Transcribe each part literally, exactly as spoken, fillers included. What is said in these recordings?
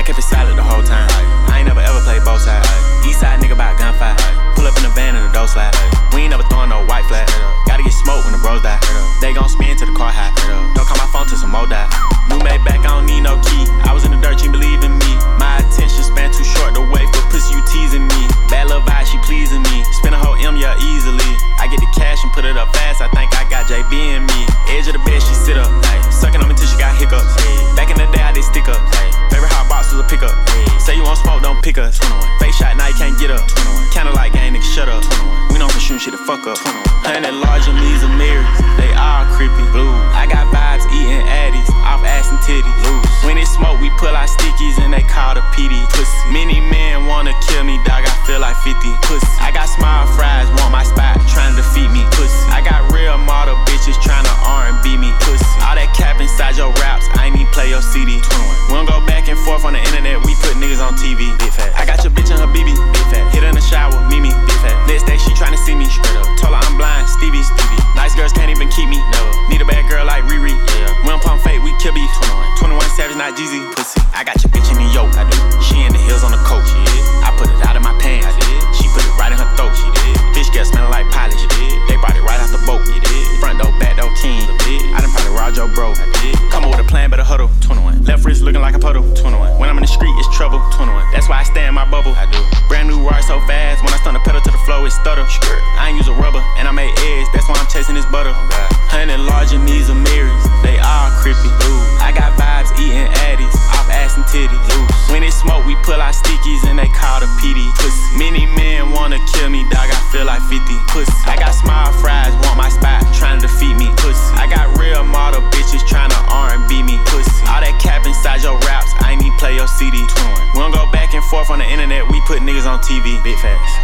kept it solid the whole time. I ain't never ever played both sides. East side nigga bout gunfight. Pull up in the van and the door slide. We ain't never throwing no white flag. Gotta get smoked when the bros die. They gon' spin till the car hot. Don't call my phone till some more die. New made back, I don't need no key. I was in the dirt, she ain't believe in me. My attention span too short to wait for pussy, you teasing me. Bad little vibe, she pleasing me. Spend a whole M, yeah, easily. I get the cash and put it up fast, I think I got J B in me. Edge of the bed, she sit up. Ay. Sucking on me till she got hiccups. Ay. Back in the day, I did stick up. Ay. Favorite hot box was a pickup. Ay. Say you want smoke, don't pick us. twenty-one. Face shot, now you can't get up. twenty-one. Kinda like gang, nigga, shut up. twenty-one. We don't for shooting shit to fuck up. twenty-one. Hundred large and these are mirrors. They all creepy. Blue. I got vibes eating addies. Off ass and titties. Loose. When it smoke, we pull our stickies and they call the P D. Pussy. Many men wanna kill me, dog. I feel like fifty. Pussy. I got small fries, want my spot, trying to defeat me. Pussy. I got real model bitches trying to R and B me. Pussy. All that cap inside your raps, I ain't even play your C D. twenty-one. We don't go back and forth on the internet, we put niggas on T V. Big fat. I got your bitch and her B B. Big fat. Hit her in the shower, Mimi. Big fat. Next day she tryna see me. Straight up. Told her I'm blind, Stevie. Stevie. Nice girls can't even keep me. Never. Need a bad girl like Riri. Yeah. We don't pump fake, we kill beef. twenty-one. twenty-one Savage, not Jeezy. Pussy. I got your bitch in the yoke. I do. She in the hills on the coach. Yeah. I put it out of my pants. I did. She put it right in her throat. She did. Fish girl smelling like polish. She did. They brought it right off the boat. You did. Front door, back door, king. I done probably robbed your bro. I did. Come up with a plan, better huddle. twenty-one. Left wrist looking like a puddle. twenty-one. When I'm in the street, it's trouble. twenty-one. That's why I stay in my bubble. I do. Brand new ride so fast. When I stun the pedal to the floor, it stutter. Skirt. I ain't use a rubber, and I made eggs. That's why I'm chasing this butter. Oh, God. Hundred large and these are mirrors. They all creepy. Ooh. I got vibes eating addies. Off ass and titties. Loose. When it smoke, we pull our stickies and they call the P D. Pussy. Many men wanna kill me, dog. I feel like fifty. Pussy. I got small fries, want my spot, trying to defeat me. Pussy. I got real model bitches trying to R and B me. Pussy. All that cap inside your raps, I ain't even play your C D. twenty-one. We don't go back and forth on the internet, we put niggas on T V. Big facts.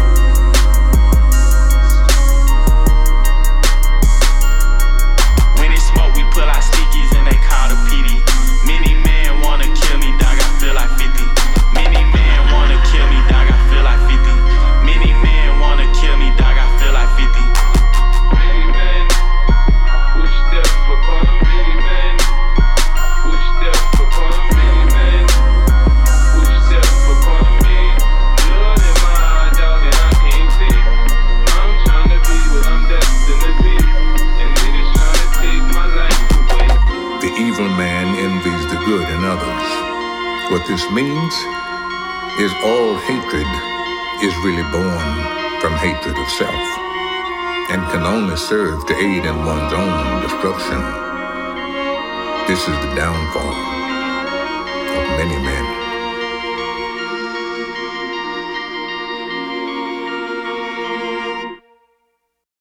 When it smoke, we pull our stickies and they call the P D. Many men wanna kill me, dog. I feel like fifty. Many men wanna kill me, dog. I feel like fifty. Many men wanna kill me, dog. I feel like fifty. Many men who step upon many men, who step upon many men, who step upon me. Blood in my eye, dog, and I can't see. I'm trying to be what I'm destined to be, and niggas trying to take my life away. The evil man envies the good in others. What this means is all hatred is really born from hatred of self and can only serve to aid in one's own destruction. This is the downfall of many men.